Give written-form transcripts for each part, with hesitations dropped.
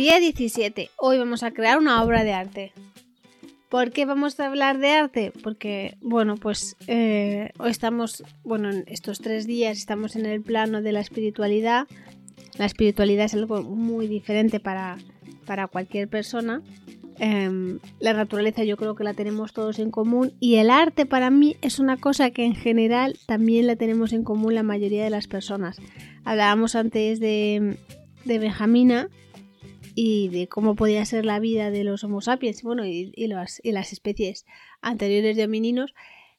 Día 17. Hoy vamos a crear una obra de arte. ¿Por qué vamos a hablar de arte? Porque, hoy estamos, en estos 3 días estamos en el plano de la espiritualidad. La espiritualidad es algo muy diferente para cualquier persona. La naturaleza yo creo que la tenemos todos en común, y el arte para mí es una cosa que en general también la tenemos en común la mayoría de las personas. Hablábamos antes de Benjamina y de cómo podía ser la vida de los Homo sapiens y las especies anteriores de homininos,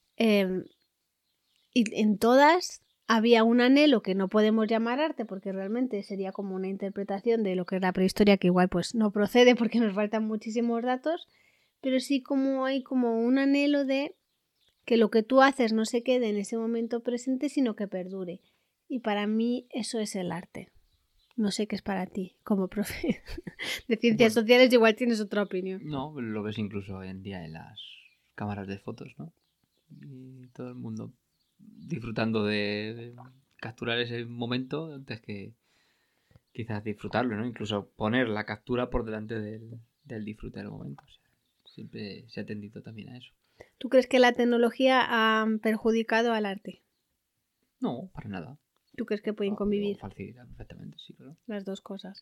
y en todas había un anhelo que no podemos llamar arte porque realmente sería como una interpretación de lo que es la prehistoria, que igual pues no procede porque nos faltan muchísimos datos, pero sí como hay como un anhelo de que lo que tú haces no se quede en ese momento presente, sino que perdure. Y para mí eso es el arte. No sé qué es para ti, como profe de ciencias sociales, igual tienes otra opinión. No, lo ves incluso hoy en día en las cámaras de fotos, ¿no? Y todo el mundo disfrutando de capturar ese momento antes que quizás disfrutarlo, ¿no? Incluso poner la captura por delante del disfrute del momento. O sea, siempre se ha tendido también a eso. ¿Tú crees que la tecnología ha perjudicado al arte? No, para nada. ¿Tú crees que pueden convivir? Facilita perfectamente, sí, claro. Las dos cosas.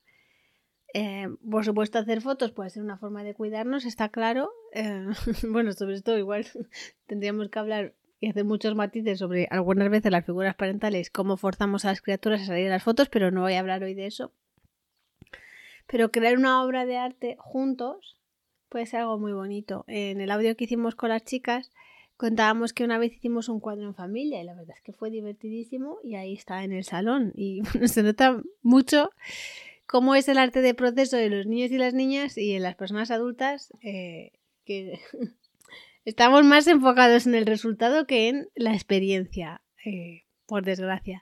Por supuesto, hacer fotos puede ser una forma de cuidarnos, está claro. Sobre esto igual tendríamos que hablar y hacer muchos matices sobre algunas veces las figuras parentales, cómo forzamos a las criaturas a salir en las fotos, pero no voy a hablar hoy de eso. Pero crear una obra de arte juntos puede ser algo muy bonito. En el audio que hicimos con las chicas contábamos que una vez hicimos un cuadro en familia y la verdad es que fue divertidísimo, y ahí está en el salón y se nota mucho cómo es el arte de proceso de los niños y las niñas y en las personas adultas, que estamos más enfocados en el resultado que en la experiencia, por desgracia.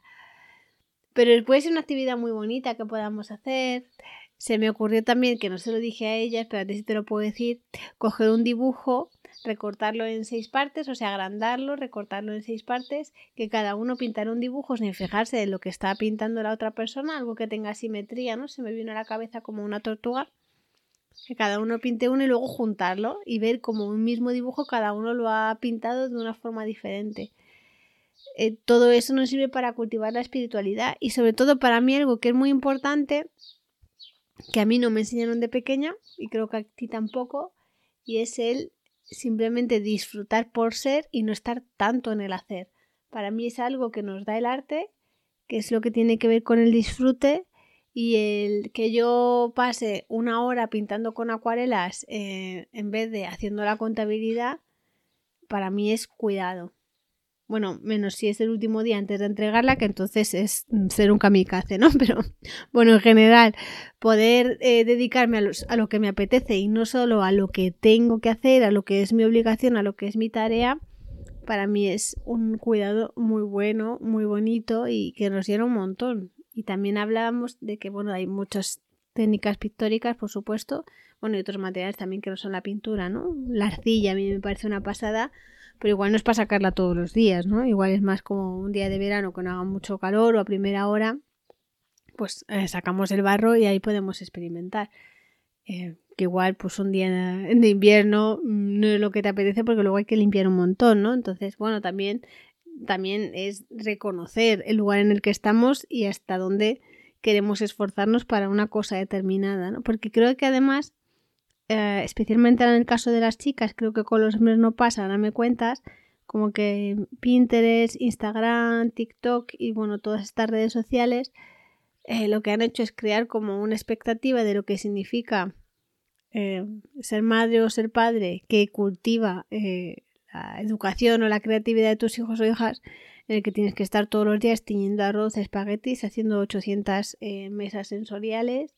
Pero puede ser una actividad muy bonita que podamos hacer. Se me ocurrió también, que no se lo dije a ella, espérate si te lo puedo decir, coger un dibujo, recortarlo en 6 partes, o sea, agrandarlo, recortarlo en 6 partes, que cada uno pintara un dibujo sin fijarse en lo que está pintando la otra persona, algo que tenga simetría, ¿no? Se me vino a la cabeza como una tortuga, que cada uno pinte uno y luego juntarlo y ver como un mismo dibujo cada uno lo ha pintado de una forma diferente. Todo eso nos sirve para cultivar la espiritualidad, y sobre todo para mí algo que es muy importante, que a mí no me enseñaron de pequeña y creo que a ti tampoco, y es el simplemente disfrutar por ser y no estar tanto en el hacer. Para mí es algo que nos da el arte, que es lo que tiene que ver con el disfrute, y el que yo pase 1 hora pintando con acuarelas en vez de haciendo la contabilidad, para mí es cuidado. Bueno, menos si es el último día antes de entregarla, que entonces es ser un kamikaze, ¿no? Pero bueno, en general, poder dedicarme a lo que me apetece y no solo a lo que tengo que hacer, a lo que es mi obligación, a lo que es mi tarea, para mí es un cuidado muy bueno, muy bonito y que nos llena un montón. Y también hablábamos de que, hay muchas técnicas pictóricas, por supuesto, y otros materiales también que no son la pintura, ¿no? La arcilla a mí me parece una pasada, pero igual no es para sacarla todos los días, ¿no? Igual es más como un día de verano que no haga mucho calor o a primera hora, pues sacamos el barro y ahí podemos experimentar. Que igual pues un día de invierno no es lo que te apetece porque luego hay que limpiar un montón, ¿no? Entonces, también es reconocer el lugar en el que estamos y hasta dónde queremos esforzarnos para una cosa determinada, ¿no? Porque creo que además, especialmente en el caso de las chicas, creo que con los hombres no pasa, ahora me cuentas, como que Pinterest, Instagram, TikTok y todas estas redes sociales lo que han hecho es crear como una expectativa de lo que significa ser madre o ser padre, que cultiva la educación o la creatividad de tus hijos o hijas, en el que tienes que estar todos los días tiñendo arroz, espaguetis, haciendo 800 mesas sensoriales.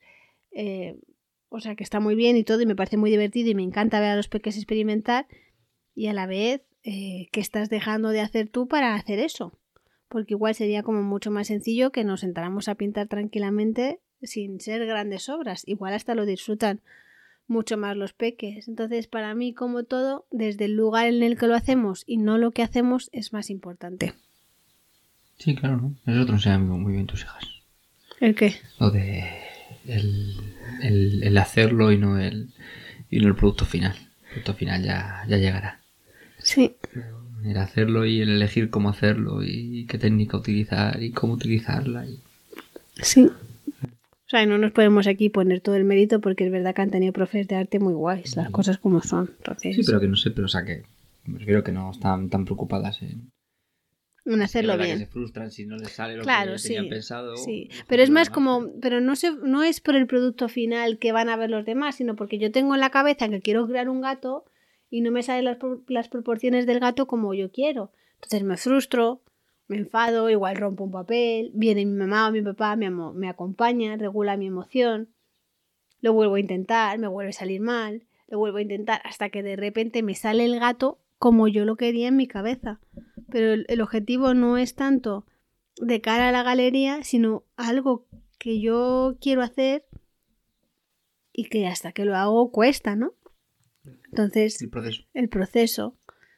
O sea que está muy bien y todo, y me parece muy divertido y me encanta ver a los peques experimentar, y a la vez, ¿qué estás dejando de hacer tú para hacer eso? Porque igual sería como mucho más sencillo que nos sentáramos a pintar tranquilamente sin ser grandes obras. Igual hasta lo disfrutan mucho más los peques. Entonces, para mí, como todo, desde el lugar en el que lo hacemos y no lo que hacemos es más importante. Sí, claro, ¿no? Eso te lo enseñan muy bien tus hijas. ¿El qué? Lo de el hacerlo y no el producto final. El producto final ya llegará. Sí. El hacerlo y el elegir cómo hacerlo y qué técnica utilizar y cómo utilizarla. Sí. O sea, no nos podemos aquí poner todo el mérito porque es verdad que han tenido profes de arte muy guays, las cosas como son. Entonces... Sí, pero que no sé, pero o sea que me refiero que no están tan preocupadas en hacerlo bien. Que se frustran si no les sale lo claro, que tenían pensado. Sí, pero es más como, pero no es por el producto final que van a ver los demás, sino porque yo tengo en la cabeza que quiero crear un gato y no me salen las proporciones del gato como yo quiero. Entonces me frustro, me enfado, igual rompo un papel, viene mi mamá o mi papá, me acompaña, regula mi emoción, lo vuelvo a intentar, me vuelve a salir mal, lo vuelvo a intentar hasta que de repente me sale el gato como yo lo quería en mi cabeza. Pero el objetivo no es tanto de cara a la galería, sino algo que yo quiero hacer y que hasta que lo hago cuesta, ¿no? Entonces, el proceso.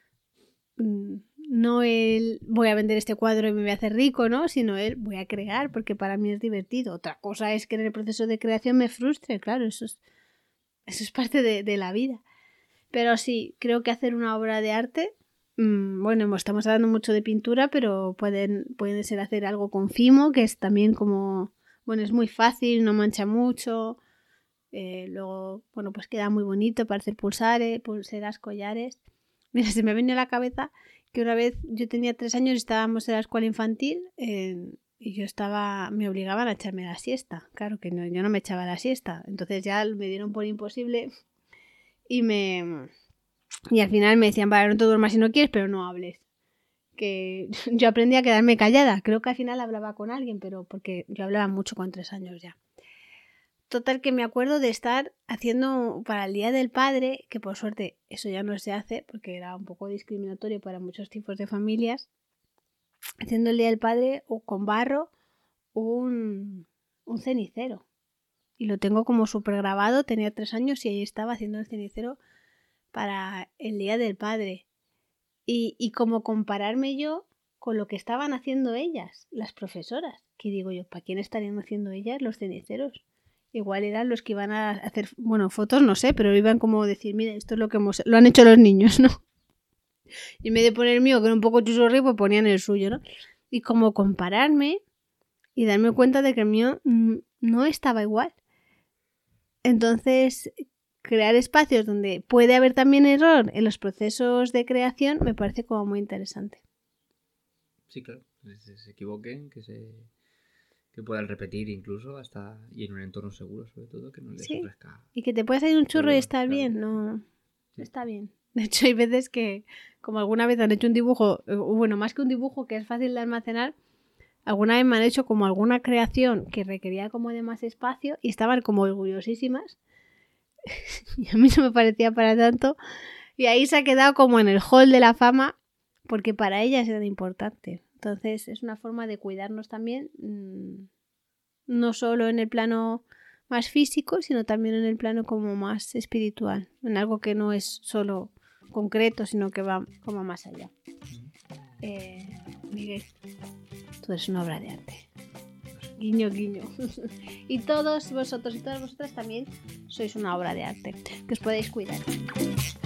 No el voy a vender este cuadro y me voy a hacer rico, ¿no? Sino el voy a crear porque para mí es divertido. Otra cosa es que en el proceso de creación me frustre, claro, eso es parte de la vida. Pero sí, creo que hacer una obra de arte, bueno, estamos hablando mucho de pintura, pero pueden ser hacer algo con fimo, que es también como, bueno, es muy fácil, no mancha mucho. Luego, bueno, pues queda muy bonito para hacer pulseras, collares. Mira, se me viene a la cabeza que una vez yo tenía 3 años y estábamos en la escuela infantil y me obligaban a echarme la siesta. Claro que no, yo no me echaba la siesta. Entonces ya me dieron por imposible y al final me decían, vale, no te duermas si no quieres, pero no hables. Que yo aprendí a quedarme callada. Creo que al final hablaba con alguien, pero porque yo hablaba mucho con 3 años ya. Total que me acuerdo de estar haciendo para el Día del Padre, que por suerte eso ya no se hace porque era un poco discriminatorio para muchos tipos de familias, haciendo el Día del Padre con barro un cenicero. Y lo tengo como súper grabado, tenía 3 años y ahí estaba haciendo el cenicero para el Día del Padre. Y como compararme yo con lo que estaban haciendo ellas, las profesoras, que digo yo, ¿para quién estarían haciendo ellas los ceniceros? Igual eran los que iban a hacer, bueno, fotos no sé, pero iban como a decir, mira, esto es lo que lo han hecho los niños, ¿no? Y en vez de poner el mío, que era un poco chusorri, pues ponían el suyo, ¿no? Y como compararme y darme cuenta de que el mío no estaba igual. Entonces, crear espacios donde puede haber también error en los procesos de creación me parece como muy interesante. Sí, claro, que se equivoquen, que puedan repetir incluso hasta y en un entorno seguro, sobre todo, que no les ofrezca. Y que te puedas salir un churro y estar bien, no está bien. De hecho, hay veces que, como alguna vez han hecho un dibujo, bueno, más que un dibujo que es fácil de almacenar, alguna vez me han hecho como alguna creación que requería como de más espacio y estaban como orgullosísimas. Y a mí no me parecía para tanto. Y ahí se ha quedado como en el hall de la fama porque para ellas era importante. Entonces es una forma de cuidarnos también, no solo en el plano más físico, sino también en el plano como más espiritual, en algo que no es solo concreto, sino que va como más allá. Miguel, tú eres una obra de arte. Guiño, guiño. Y todos vosotros y todas vosotras también sois una obra de arte que os podéis cuidar.